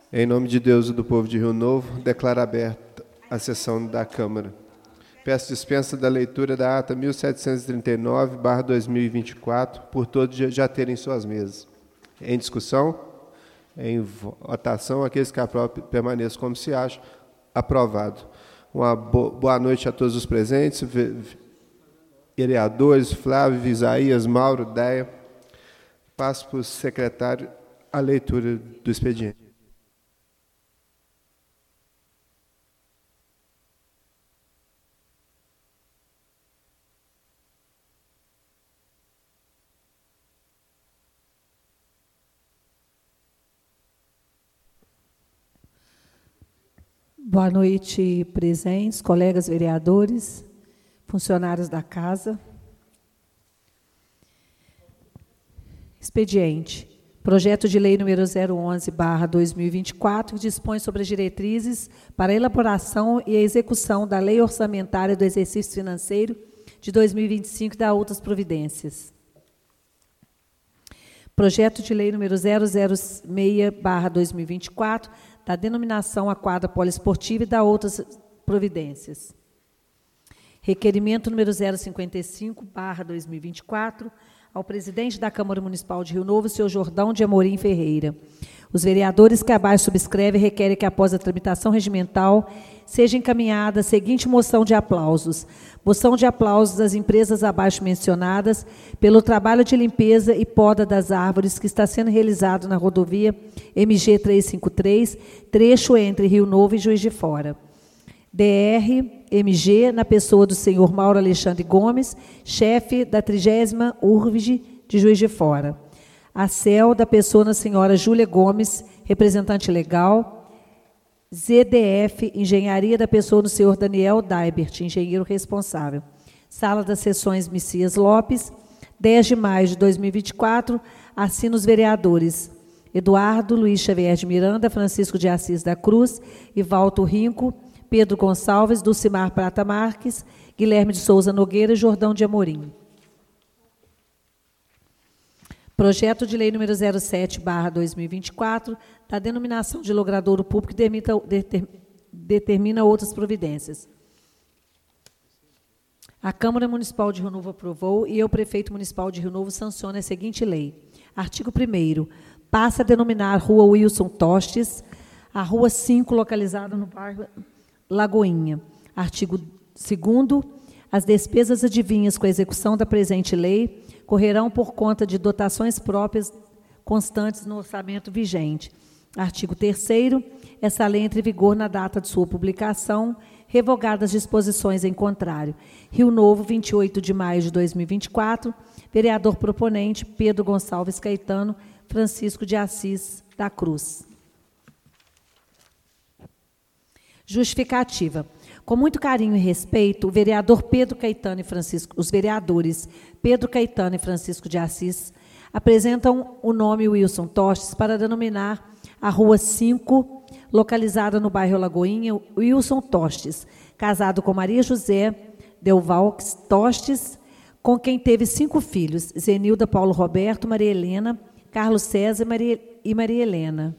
Em nome de Deus e do povo de Rio Novo, declaro aberta a sessão da Câmara. Peço dispensa da leitura da ata 1739/2024, por todos já terem suas mesas. Em discussão, em votação, aqueles que aprovam permaneçam como se acham. Aprovado. Uma boa noite a todos os presentes, vereadores, Flávio, Isaías, Mauro, Deia. Passo para o secretário a leitura do expediente. Boa noite, presentes, colegas vereadores, funcionários da Casa. Expediente. Projeto de Lei número 011/2024, que dispõe sobre as diretrizes para a elaboração e a execução da Lei Orçamentária do Exercício Financeiro de 2025 e da outras providências. Projeto de Lei número 006/2024, da denominação à quadra poliesportiva e da outras providências. Requerimento número 055/2024, ao presidente da Câmara Municipal de Rio Novo, senhor Jordão de Amorim Ferreira. Os vereadores que abaixo subscrevem requerem que, após a tramitação regimental, seja encaminhada a seguinte moção de aplausos. Moção de aplausos das empresas abaixo mencionadas pelo trabalho de limpeza e poda das árvores que está sendo realizado na rodovia MG 353, trecho entre Rio Novo e Juiz de Fora. DR-MG, na pessoa do senhor Mauro Alexandre Gomes, chefe da 30ª URVG de Juiz de Fora. A CEL, da pessoa da senhora Júlia Gomes, representante legal. ZDF, Engenharia, da pessoa do senhor Daniel Daibert, engenheiro responsável. Sala das Sessões Messias Lopes, 10 de maio de 2024, assina os vereadores Eduardo Luiz Xavier de Miranda, Francisco de Assis da Cruz, Ivalto Rinco, Pedro Gonçalves, Dulcimar Prata Marques, Guilherme de Souza Nogueira e Jordão de Amorim. Projeto de Lei número 07/2024, da denominação de logradouro público que determina outras providências. A Câmara Municipal de Rio Novo aprovou e o prefeito municipal de Rio Novo sanciona a seguinte lei. Artigo 1º. Passa a denominar Rua Wilson Tostes, a Rua 5, localizada no bairro Lagoinha. Artigo 2º. As despesas adivinhas com a execução da presente lei correrão por conta de dotações próprias constantes no orçamento vigente. Artigo 3º. Essa lei entra em vigor na data de sua publicação, revogadas as disposições em contrário. Rio Novo, 28 de maio de 2024. Vereador proponente, Pedro Gonçalves Caetano, Francisco de Assis da Cruz. Justificativa. Com muito carinho e respeito, o vereador Pedro Caetano e Francisco, os vereadores Pedro Caetano e Francisco de Assis apresentam o nome Wilson Tostes para denominar a Rua 5, localizada no bairro Lagoinha, Wilson Tostes, casado com Maria José Delvalques Tostes, com quem teve 5 filhos, Zenilda, Paulo Roberto, Maria Helena, Carlos César e Maria Helena.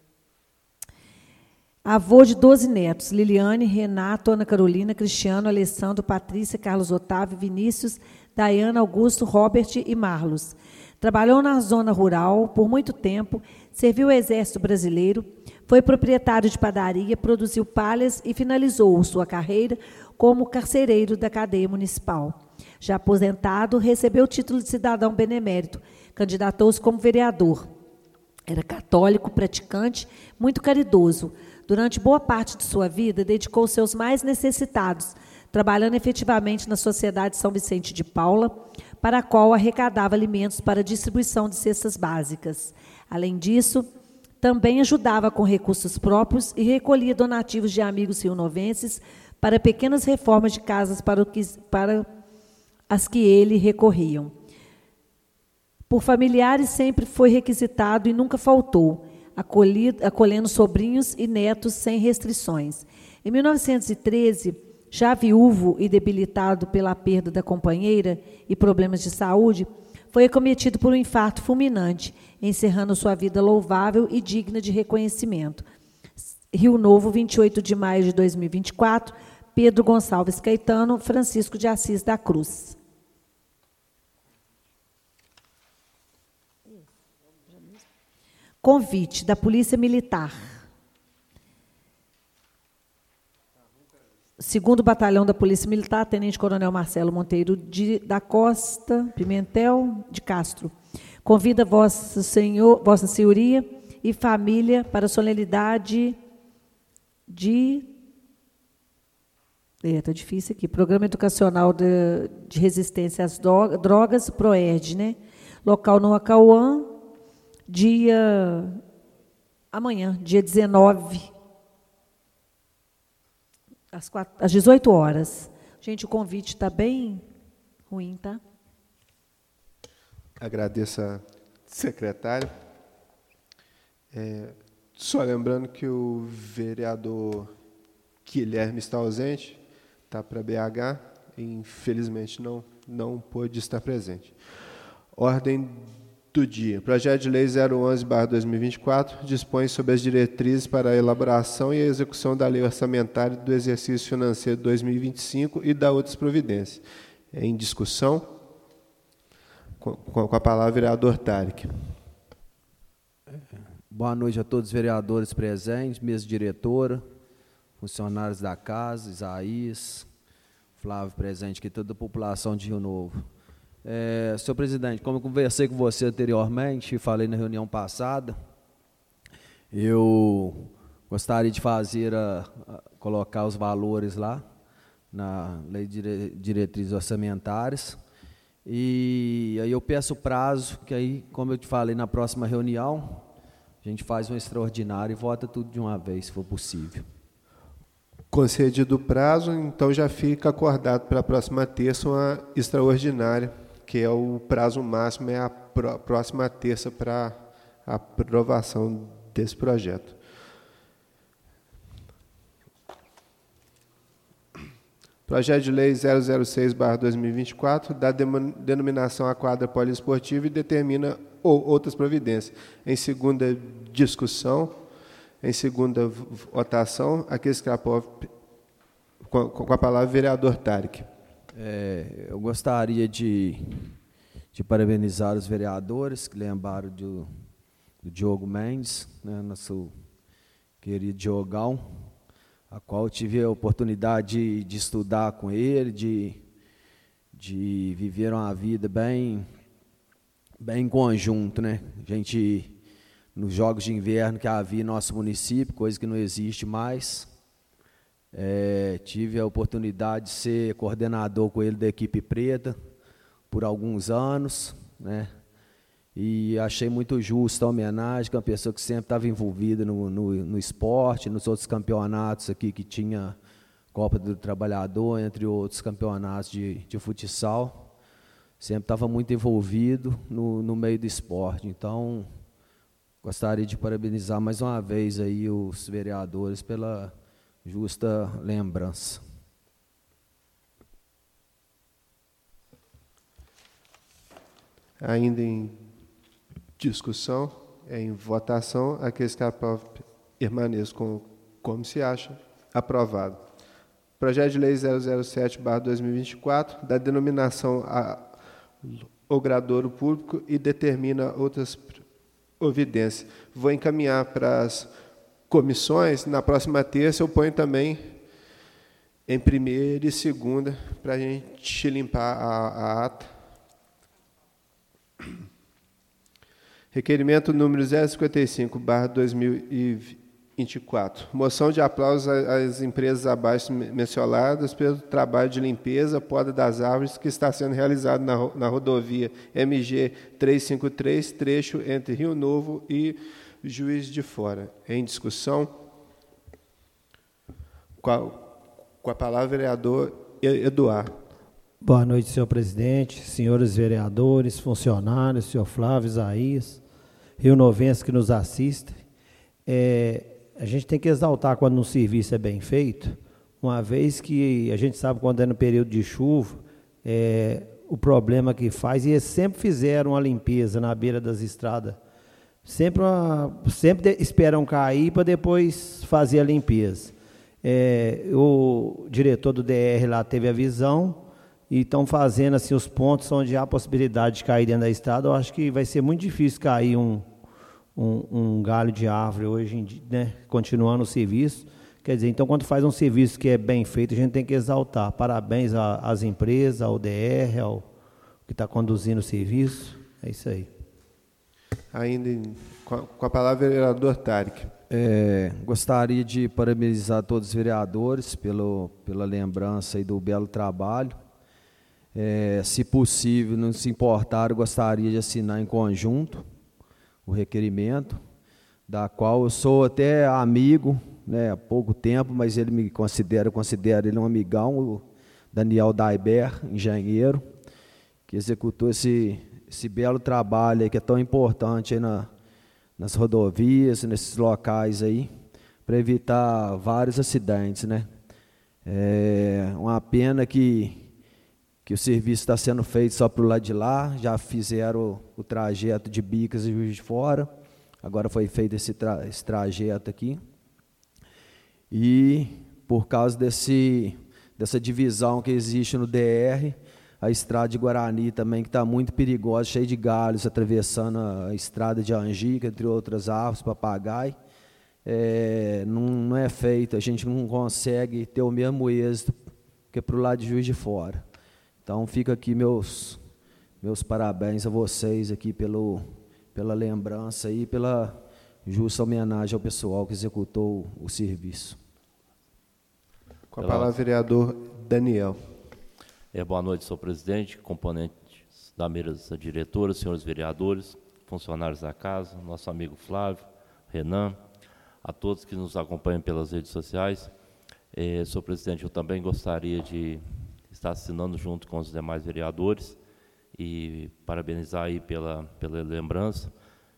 Avô de 12 netos, Liliane, Renato, Ana Carolina, Cristiano, Alessandro, Patrícia, Carlos Otávio, Vinícius, Dayana, Augusto, Robert e Marlos. Trabalhou na zona rural por muito tempo, serviu o Exército Brasileiro, foi proprietário de padaria, produziu palhas e finalizou sua carreira como carcereiro da cadeia municipal. Já aposentado, recebeu o título de cidadão benemérito, candidatou-se como vereador. Era católico, praticante, muito caridoso. Durante boa parte de sua vida, dedicou-se aos mais necessitados, trabalhando efetivamente na Sociedade São Vicente de Paula, para a qual arrecadava alimentos para distribuição de cestas básicas. Além disso, também ajudava com recursos próprios e recolhia donativos de amigos rionovenses para pequenas reformas de casas para as que ele recorriam. Por familiares sempre foi requisitado e nunca faltou, acolhendo sobrinhos e netos sem restrições. Em 1913, já viúvo e debilitado pela perda da companheira e problemas de saúde, foi acometido por um infarto fulminante, encerrando sua vida louvável e digna de reconhecimento. Rio Novo, 28 de maio de 2024, Pedro Gonçalves Caetano, Francisco de Assis da Cruz. Convite da Polícia Militar. 2º Batalhão da Polícia Militar, Tenente Coronel Marcelo Monteiro da Costa Pimentel de Castro. Convida Vossa Senhoria e família para a solenidade de... Está difícil aqui. Programa Educacional de Resistência às Drogas, PROERD, né? Local no Acauã, amanhã, dia 19, às 18 horas. Gente, o convite está bem ruim, tá? Agradeço a secretária. Só lembrando que o vereador Guilherme está ausente, está para BH, e infelizmente não pôde estar presente. Ordem do dia. Projeto de Lei 011/2024 dispõe sobre as diretrizes para a elaboração e a execução da Lei Orçamentária do Exercício Financeiro de 2025 e da outras providências. Em discussão, com a palavra, vereador Tarek. Boa noite a todos os vereadores presentes, mesa diretora, funcionários da casa, Isaías, Flávio presente aqui, toda a população de Rio Novo. Senhor presidente, como eu conversei com você anteriormente, falei na reunião passada, eu gostaria de colocar os valores lá, na Lei de Diretrizes Orçamentárias, e aí eu peço prazo, que aí, como eu te falei, na próxima reunião, a gente faz um extraordinário e vota tudo de uma vez, se for possível. Concedido o prazo, então já fica acordado para a próxima terça uma extraordinária, que é o prazo máximo, é a próxima terça para a aprovação desse projeto. Projeto de Lei 006/2024 dá denominação à quadra poliesportiva e determina outras providências. Em segunda discussão, em segunda votação, aqueles que aprovam, com a palavra, vereador Tarek. Eu gostaria de parabenizar os vereadores que lembraram do Diogo Mendes, né, nosso querido Diogão, a qual eu tive a oportunidade de estudar com ele, de viver uma vida bem em conjunto, né? A gente, nos jogos de inverno que havia em nosso município, coisa que não existe mais, tive a oportunidade de ser coordenador com ele da equipe preta por alguns anos, né? E achei muito justa a homenagem, que é uma pessoa que sempre estava envolvida no esporte, nos outros campeonatos aqui que tinha Copa do Trabalhador, entre outros campeonatos de futsal, sempre estava muito envolvido no meio do esporte. Então, gostaria de parabenizar mais uma vez aí os vereadores pela justa lembrança. Ainda em discussão, em votação, aqueles que aprovam permaneçam como se acha. Aprovado. Projeto de Lei 007/2024 dá denominação ao logradouro público e determina outras providências. Vou encaminhar para as comissões. Na próxima terça eu ponho também em primeira e segunda para a gente limpar a ata. Requerimento número 055/2024. Moção de aplauso às empresas abaixo mencionadas pelo trabalho de limpeza, poda das árvores que está sendo realizado na rodovia MG 353, trecho entre Rio Novo e Juiz de Fora. Em discussão, com a palavra, vereador Eduardo. Boa noite, senhor presidente, senhores vereadores, funcionários, senhor Flávio, Isaías, rionovenses que nos assistem. A gente tem que exaltar quando um serviço é bem feito, uma vez que a gente sabe quando é no período de chuva, o problema que faz, e eles sempre fizeram a limpeza na beira das estradas sempre esperam cair para depois fazer a limpeza. O diretor do DR lá teve a visão e estão fazendo assim, os pontos onde há a possibilidade de cair dentro da estrada. Eu acho que vai ser muito difícil cair um galho de árvore hoje em dia, né, continuando o serviço. Quer dizer, então, quando faz um serviço que é bem feito, a gente tem que exaltar. Parabéns às empresas, ao DR, ao que está conduzindo o serviço. É isso aí. Ainda com a palavra, o vereador Tarek. Gostaria de parabenizar todos os vereadores pela lembrança e do belo trabalho. Se possível, não se importar, eu gostaria de assinar em conjunto o requerimento, da qual eu sou até amigo, né, há pouco tempo, mas ele me considera, eu considero ele um amigão, o Daniel Daiber, engenheiro, que executou esse belo trabalho aí, que é tão importante aí nas rodovias, nesses locais aí, para evitar vários acidentes, né? É uma pena que o serviço está sendo feito só para o lado de lá, já fizeram o trajeto de Bicas e Juiz de Fora, agora foi feito esse trajeto aqui. E por causa dessa divisão que existe no DR, a estrada de Guarani também, que está muito perigosa, cheia de galhos, atravessando a estrada de Angica, entre outras árvores, papagaio, não é feito, a gente não consegue ter o mesmo êxito que para o lado de Juiz de Fora. Então, fica aqui meus parabéns a vocês aqui pela lembrança e pela justa homenagem ao pessoal que executou o serviço. Com a palavra, vereador Daniel. Boa noite, senhor presidente, componentes da mesa diretora, senhores vereadores, funcionários da casa, nosso amigo Flávio, Renan, a todos que nos acompanham pelas redes sociais. Senhor presidente, eu também gostaria de estar assinando junto com os demais vereadores e parabenizar aí pela lembrança.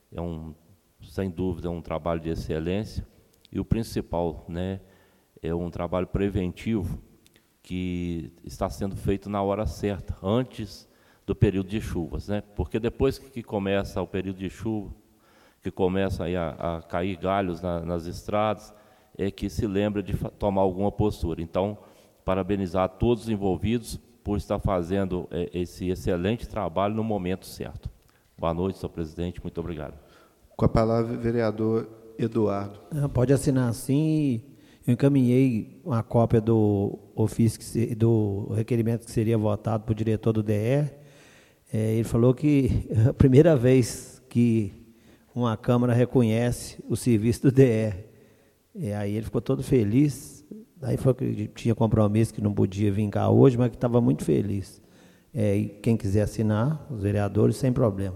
Sem dúvida, é um trabalho de excelência e o principal, né, é um trabalho preventivo que está sendo feito na hora certa, antes do período de chuvas, né? Porque depois que começa o período de chuva, que começa aí a cair galhos nas estradas, é que se lembra de tomar alguma postura. Então, parabenizar a todos os envolvidos por estar fazendo esse excelente trabalho no momento certo. Boa noite, senhor presidente, muito obrigado. Com a palavra, vereador Eduardo. Pode assinar assim. Eu encaminhei uma cópia do ofício, do requerimento que seria votado para o diretor do DR. Ele falou que é a primeira vez que uma Câmara reconhece o serviço do DR. Aí ele ficou todo feliz. Aí falou que tinha compromisso, que não podia vir cá hoje, mas que estava muito feliz. E quem quiser assinar, os vereadores, sem problema.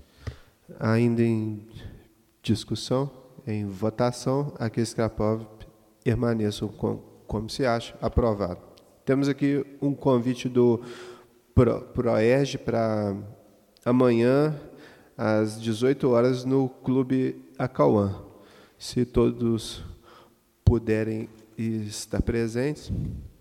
Ainda em discussão, em votação, aqueles que aprovam, permaneçam como se acha. Aprovado. Temos aqui um convite do PROERG para amanhã, às 18 horas, no Clube Acauã. Se todos puderem estar presentes.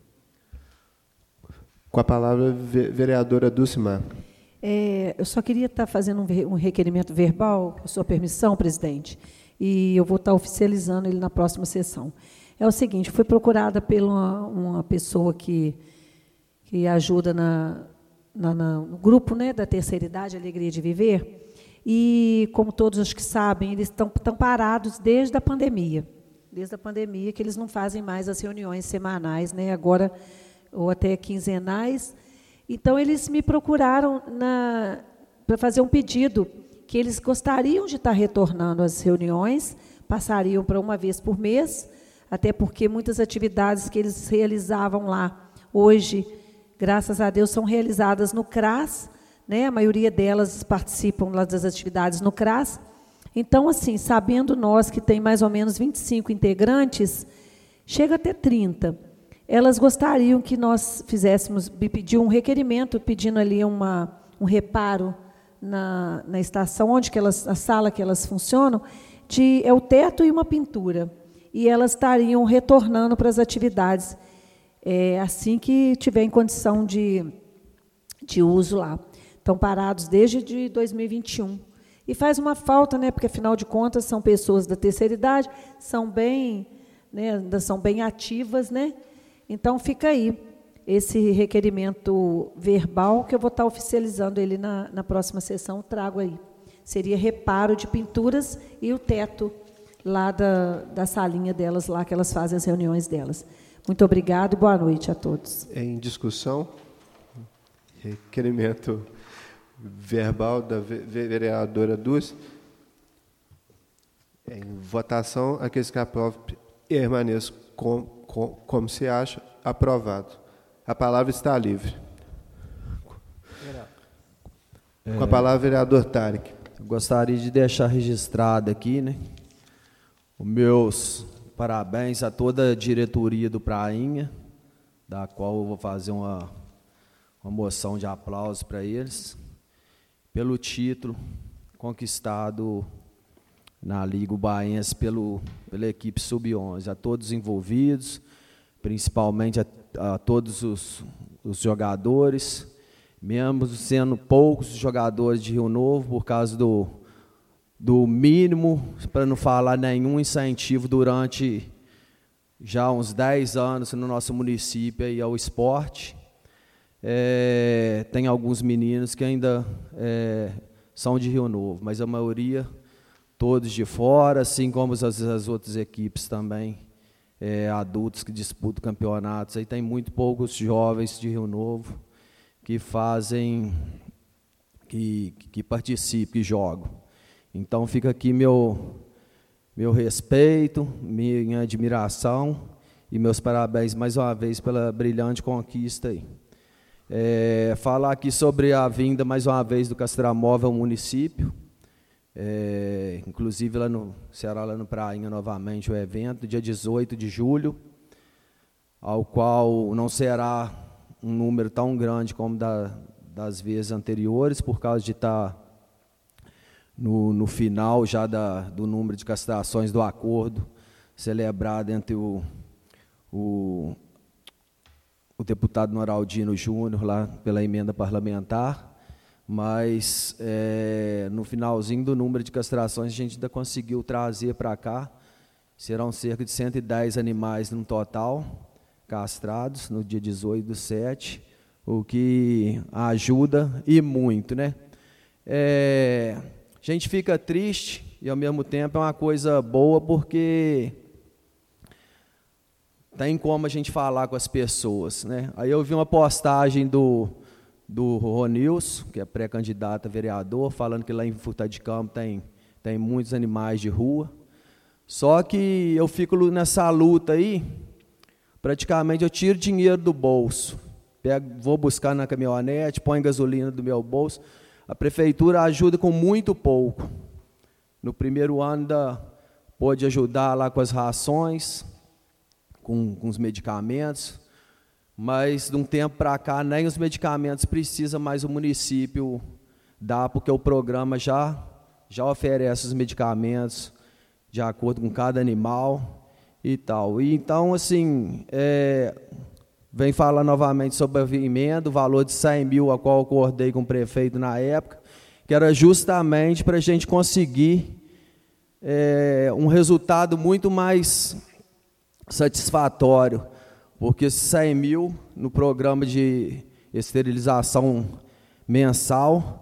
Com a palavra, vereadora Dulcimar. Eu só queria estar fazendo um requerimento verbal, com a sua permissão, presidente, e eu vou estar oficializando ele na próxima sessão. É o seguinte, fui procurada por uma pessoa que ajuda no grupo, né, da terceira idade, Alegria de Viver, e, como todos acho que sabem, eles estão parados desde a pandemia, que eles não fazem mais as reuniões semanais, né, agora, ou até quinzenais. Então, eles me procuraram para fazer um pedido, que eles gostariam de estar retornando às reuniões, passariam para uma vez por mês, até porque muitas atividades que eles realizavam lá, hoje, graças a Deus, são realizadas no CRAS, né? A maioria delas participam lá das atividades no CRAS. Então, assim, sabendo nós que tem mais ou menos 25 integrantes, chega até 30. Elas gostariam que nós pedir um requerimento, pedindo ali um reparo na estação, a sala que elas funcionam, é o teto e uma pintura. E elas estariam retornando para as atividades assim que tiver em condição de uso lá. Estão parados desde 2021. E faz uma falta, né, porque, afinal de contas, são pessoas da terceira idade, são bem, né, ainda são bem ativas, né? Então, fica aí esse requerimento verbal, que eu vou estar oficializando ele na próxima sessão, trago aí. Seria reparo de pinturas e o teto lá da salinha delas, lá que elas fazem as reuniões delas. Muito obrigado e boa noite a todos. Em discussão, requerimento verbal da vereadora Dulce. Em votação, aqueles que aprovam permaneçam como se acha, aprovado. A palavra está livre. Com a palavra, vereador Tarek. Eu gostaria de deixar registrado aqui, né, os meus parabéns a toda a diretoria do Prainha, da qual eu vou fazer uma moção de aplauso para eles, pelo título conquistado na Liga Ubaense pela equipe Sub-11, a todos os envolvidos, principalmente a todos os jogadores, mesmo sendo poucos jogadores de Rio Novo, por causa do mínimo, para não falar nenhum incentivo durante já uns 10 anos no nosso município aí ao esporte. Tem alguns meninos que ainda são de Rio Novo, mas a maioria todos de fora, assim como as outras equipes também, adultos que disputam campeonatos. Aí tem muito poucos jovens de Rio Novo que fazem, que participam, que jogam. Então fica aqui meu respeito, minha admiração e meus parabéns mais uma vez pela brilhante conquista aí. Falar aqui sobre a vinda mais uma vez do Castramóvel ao município, inclusive lá no Ceará, lá no Prainha, novamente o evento, dia 18 de julho, ao qual não será um número tão grande como das vezes anteriores, por causa de estar no final já do número de castrações do acordo celebrado entre o deputado Noraldino Júnior, lá pela emenda parlamentar, mas no finalzinho do número de castrações a gente ainda conseguiu trazer para cá, serão cerca de 110 animais no total castrados no dia 18/7, o que ajuda e muito, né? A gente fica triste e, ao mesmo tempo, é uma coisa boa, porque tem como a gente falar com as pessoas, né? Aí eu vi uma postagem do Ronilson, que é pré-candidato a vereador, falando que lá em Furtado de Campos tem muitos animais de rua. Só que eu fico nessa luta aí, praticamente eu tiro dinheiro do bolso, vou buscar na caminhonete, põe gasolina do meu bolso. A prefeitura ajuda com muito pouco. No primeiro ano pôde ajudar lá com as rações, com os medicamentos, mas de um tempo para cá nem os medicamentos precisa mais o município dar, porque o programa já oferece os medicamentos de acordo com cada animal e tal. E então, assim, vem falar novamente sobre a emenda, o valor de 100 mil, a qual eu acordei com o prefeito na época, que era justamente para a gente conseguir um resultado muito mais satisfatório, porque esses 100 mil no programa de esterilização mensal,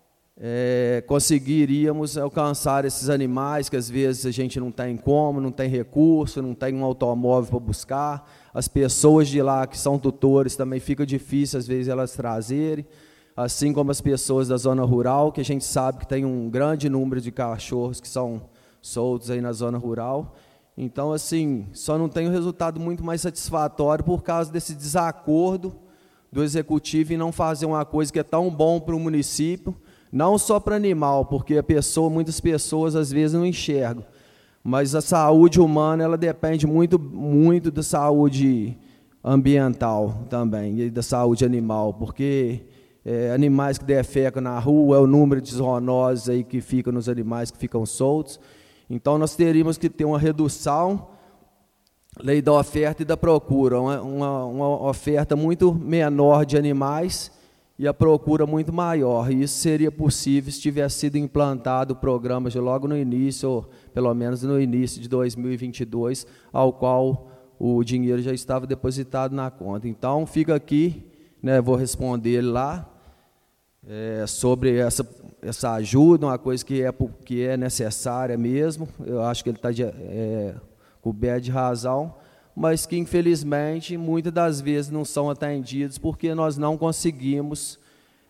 conseguiríamos alcançar esses animais que às vezes a gente não tem como, não tem recurso, não tem um automóvel para buscar. As pessoas de lá que são tutores também fica difícil às vezes elas trazerem, assim como as pessoas da zona rural, que a gente sabe que tem um grande número de cachorros que são soltos aí na zona rural. Então, assim, só não tem um resultado muito mais satisfatório por causa desse desacordo do executivo em não fazer uma coisa que é tão bom para o município, não só para animal, porque muitas pessoas às vezes não enxergam, mas a saúde humana ela depende muito, muito da saúde ambiental também, e da saúde animal, porque animais que defecam na rua, é o número de zoonoses aí que ficam nos animais que ficam soltos. Então, nós teríamos que ter uma redução, lei da oferta e da procura, uma oferta muito menor de animais e a procura muito maior. E isso seria possível se tivesse sido implantado o programa de logo no início, ou pelo menos no início de 2022, ao qual o dinheiro já estava depositado na conta. Então, fica aqui, né, vou responder lá, sobre essa ajuda, uma coisa que é necessária mesmo. Eu acho que ele está coberto de razão, mas que, infelizmente, muitas das vezes não são atendidos porque nós não conseguimos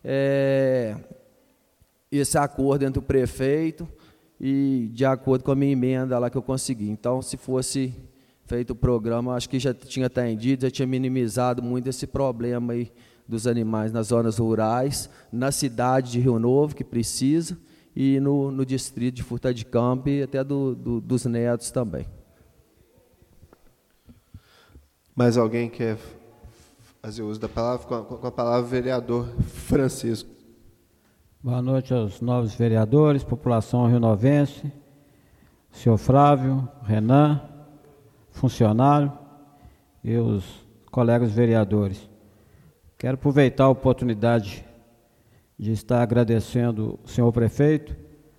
esse acordo entre o prefeito e de acordo com a minha emenda lá que eu consegui. Então, se fosse feito o programa, acho que já tinha atendido, já tinha minimizado muito esse problema aí dos animais nas zonas rurais, na cidade de Rio Novo, que precisa, e no distrito de Furta de Campo e até dos Netos também. Mais alguém quer fazer uso da palavra? Com a palavra, o vereador Francisco. Boa noite aos novos vereadores, população rionovense, senhor Flávio, Renan, funcionário e os colegas vereadores. Quero aproveitar a oportunidade de estar agradecendo o senhor prefeito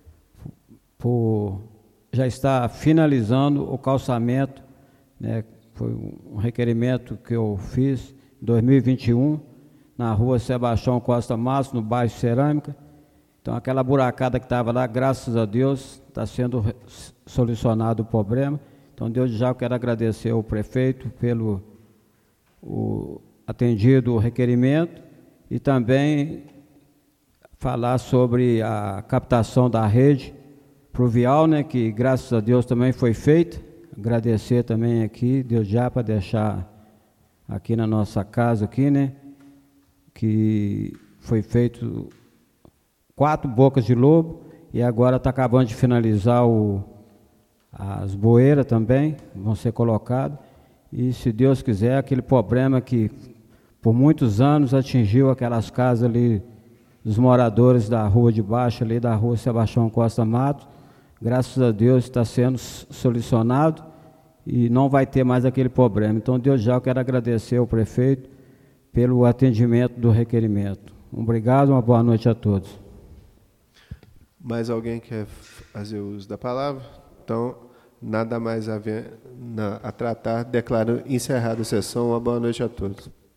por já estar finalizando o calçamento, né? Foi um requerimento que eu fiz em 2021, na rua Sebastião Costa Matos, no bairro Cerâmica. Então, aquela buracada que estava lá, graças a Deus, está sendo solucionado o problema. Então, desde já eu quero agradecer ao prefeito pelo atendido o requerimento e também falar sobre a captação da rede pluvial, né, que graças a Deus também foi feita. Agradecer também aqui, Deus já para deixar aqui na nossa casa aqui, né, que foi feito 4 bocas de lobo e agora está acabando de finalizar as bueiras também, vão ser colocadas. E se Deus quiser, aquele problema que por muitos anos atingiu aquelas casas ali dos moradores da rua de baixo, ali da rua Sebastião Costa Matos, graças a Deus está sendo solucionado e não vai ter mais aquele problema. Então, Deus já eu quero agradecer ao prefeito pelo atendimento do requerimento. Obrigado, uma boa noite a todos. Mais alguém quer fazer uso da palavra? Então, nada mais a tratar, declaro encerrada a sessão. Uma boa noite a todos.